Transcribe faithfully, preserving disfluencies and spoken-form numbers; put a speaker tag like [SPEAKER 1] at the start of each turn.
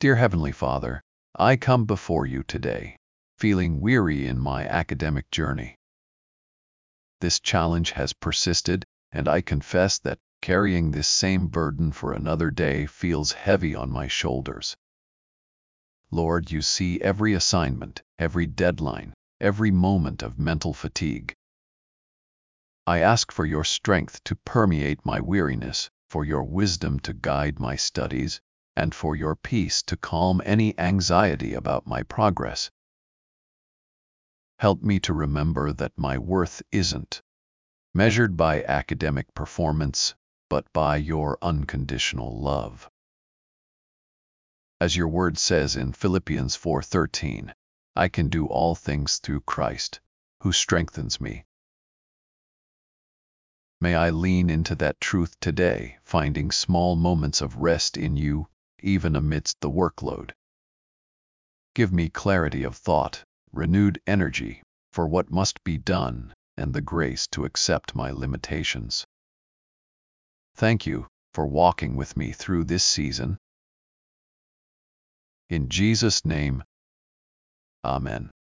[SPEAKER 1] Dear Heavenly Father, I come before you today, feeling weary in my academic journey. This challenge has persisted, and I confess that carrying this same burden for another day feels heavy on my shoulders. Lord, you see every assignment, every deadline, every moment of mental fatigue. I ask for your strength to permeate my weariness, for your wisdom to guide my studies, and for your peace to calm any anxiety about my progress. Help me to remember that my worth isn't measured by academic performance, but by your unconditional love. As your word says in Philippians four thirteen, I can do all things through Christ, who strengthens me. May I lean into that truth today, finding small moments of rest in you, even amidst the workload. Give me clarity of thought, renewed energy for what must be done, and the grace to accept my limitations. Thank you for walking with me through this season. In Jesus' name, Amen.